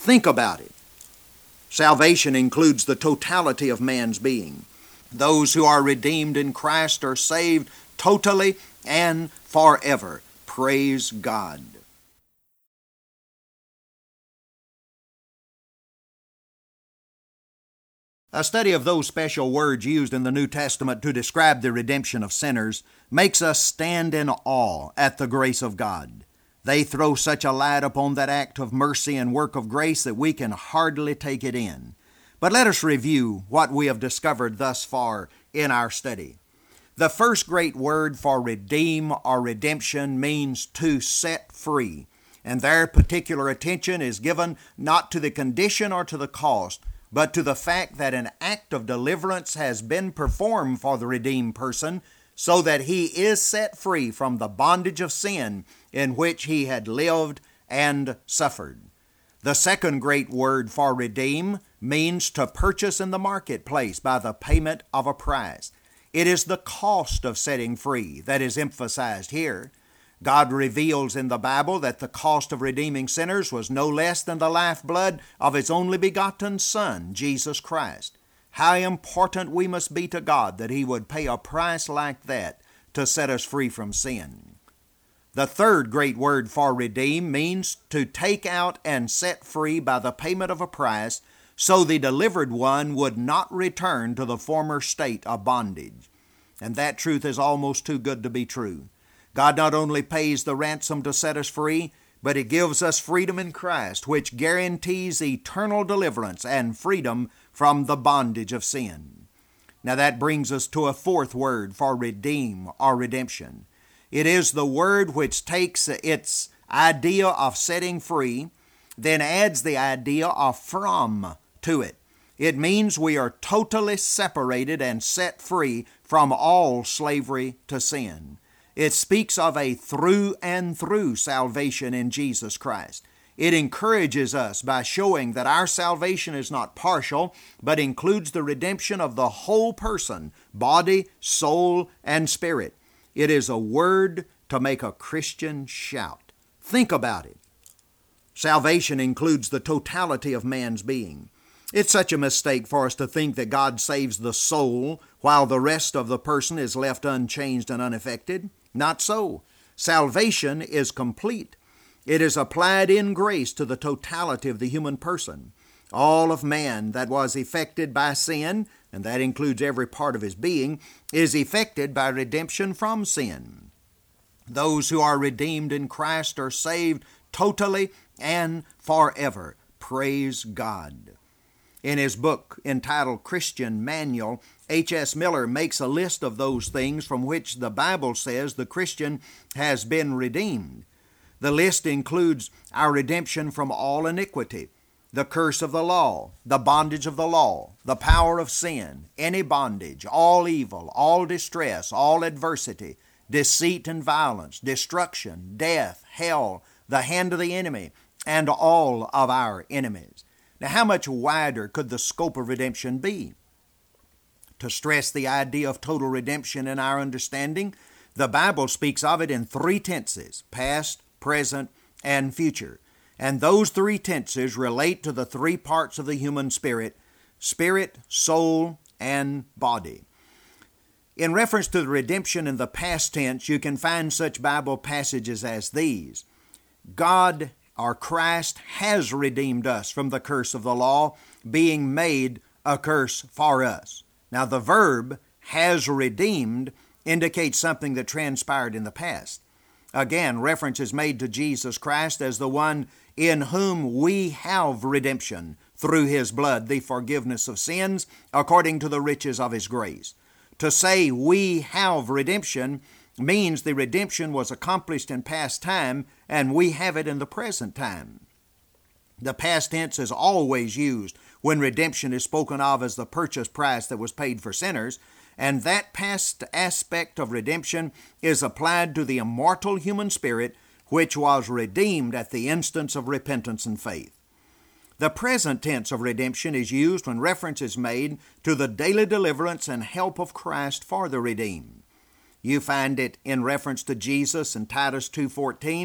Think about it. Salvation includes the totality of man's being. Those who are redeemed in Christ are saved totally and forever. Praise God. A study of those special words used in the New Testament to describe the redemption of sinners makes us stand in awe at the grace of God. They throw such a light upon that act of mercy and work of grace that we can hardly take it in. But let us review what we have discovered thus far in our study. The first great word for redeem or redemption means to set free, and their particular attention is given not to the condition or to the cost, but to the fact that an act of deliverance has been performed for the redeemed person so that he is set free from the bondage of sin in which he had lived and suffered. The second great word for redeem means to purchase in the marketplace by the payment of a price. It is the cost of setting free that is emphasized here. God reveals in the Bible that the cost of redeeming sinners was no less than the lifeblood of His only begotten Son, Jesus Christ. How important we must be to God that He would pay a price like that to set us free from sin. The third great word for redeem means to take out and set free by the payment of a price so the delivered one would not return to the former state of bondage. And that truth is almost too good to be true. God not only pays the ransom to set us free, but He gives us freedom in Christ, which guarantees eternal deliverance and freedom from the bondage of sin. Now that brings us to a fourth word for redeem or redemption. It is the word which takes its idea of setting free, then adds the idea of from to it. It means we are totally separated and set free from all slavery to sin. It speaks of a through and through salvation in Jesus Christ. It encourages us by showing that our salvation is not partial, but includes the redemption of the whole person, body, soul, and spirit. It is a word to make a Christian shout. Think about it. Salvation includes the totality of man's being. It's such a mistake for us to think that God saves the soul while the rest of the person is left unchanged and unaffected. Not so. Salvation is complete. It is applied in grace to the totality of the human person. All of man that was affected by sin, and that includes every part of his being, is affected by redemption from sin. Those who are redeemed in Christ are saved totally and forever. Praise God. In his book entitled Christian Manual, H.S. Miller makes a list of those things from which the Bible says the Christian has been redeemed. The list includes our redemption from all iniquity, the curse of the law, the bondage of the law, the power of sin, any bondage, all evil, all distress, all adversity, deceit and violence, destruction, death, hell, the hand of the enemy, and all of our enemies. Now, how much wider could the scope of redemption be? To stress the idea of total redemption in our understanding, the Bible speaks of it in three tenses: past, present, and future. And those three tenses relate to the three parts of the human spirit: spirit, soul, and body. In reference to the redemption in the past tense, you can find such Bible passages as these: God, or Christ, has redeemed us from the curse of the law, being made a curse for us. Now, the verb has redeemed indicates something that transpired in the past. Again, reference is made to Jesus Christ as the one in whom we have redemption through His blood, the forgiveness of sins, according to the riches of His grace. To say we have redemption means the redemption was accomplished in past time and we have it in the present time. The past tense is always used when redemption is spoken of as the purchase price that was paid for sinners, and that past aspect of redemption is applied to the immortal human spirit which was redeemed at the instance of repentance and faith. The present tense of redemption is used when reference is made to the daily deliverance and help of Christ for the redeemed. You find it in reference to Jesus in Titus 2:14,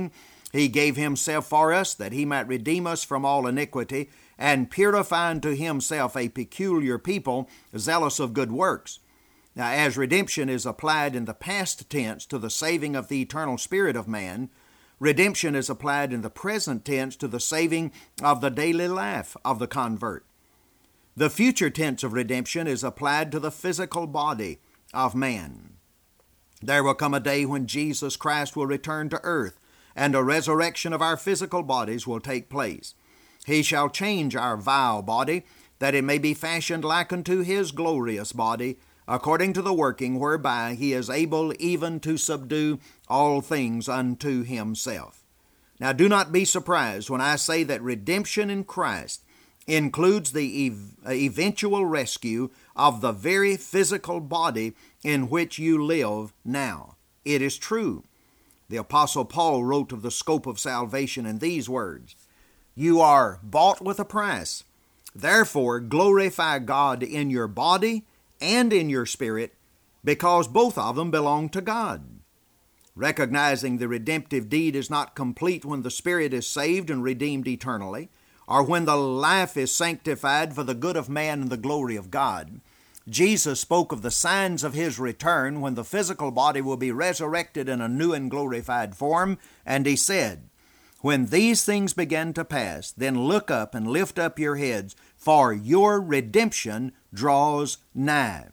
He gave himself for us that he might redeem us from all iniquity, and purify unto himself a peculiar people, zealous of good works. Now, as redemption is applied in the past tense to the saving of the eternal spirit of man, redemption is applied in the present tense to the saving of the daily life of the convert. The future tense of redemption is applied to the physical body of man. There will come a day when Jesus Christ will return to earth, and a resurrection of our physical bodies will take place. He shall change our vile body, that it may be fashioned like unto his glorious body, according to the working whereby he is able even to subdue all things unto himself. Now do not be surprised when I say that redemption in Christ includes the eventual rescue of the very physical body in which you live now. It is true. The Apostle Paul wrote of the scope of salvation in these words, "You are bought with a price. Therefore glorify God in your body and in your spirit, because both of them belong to God." Recognizing the redemptive deed is not complete when the spirit is saved and redeemed eternally, or when the life is sanctified for the good of man and the glory of God, Jesus spoke of the signs of his return when the physical body will be resurrected in a new and glorified form, and he said, "When these things begin to pass, then look up and lift up your heads, for your redemption draws nigh."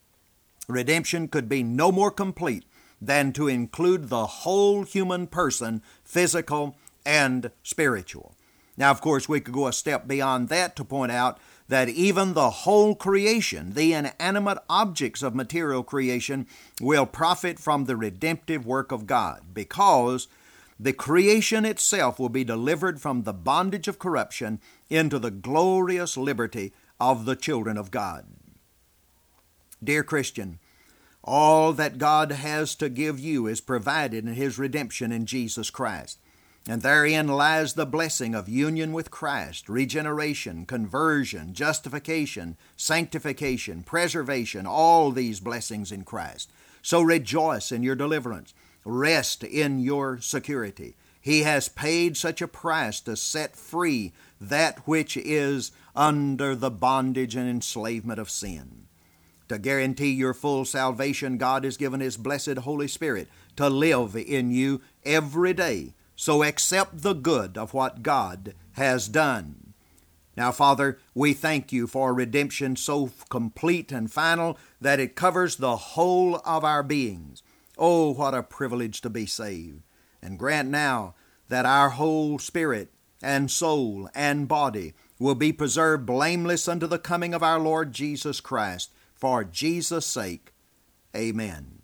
Redemption could be no more complete than to include the whole human person, physical and spiritual. Now, of course, we could go a step beyond that to point out that even the whole creation, the inanimate objects of material creation, will profit from the redemptive work of God, because the creation itself will be delivered from the bondage of corruption into the glorious liberty of the children of God. Dear Christian, all that God has to give you is provided in His redemption in Jesus Christ. And therein lies the blessing of union with Christ, regeneration, conversion, justification, sanctification, preservation, all these blessings in Christ. So rejoice in your deliverance. Rest in your security. He has paid such a price to set free that which is under the bondage and enslavement of sin. To guarantee your full salvation, God has given His blessed Holy Spirit to live in you every day. So accept the good of what God has done. Now, Father, we thank you for redemption so complete and final that it covers the whole of our beings. Oh, what a privilege to be saved. And grant now that our whole spirit and soul and body will be preserved blameless unto the coming of our Lord Jesus Christ. For Jesus' sake, amen.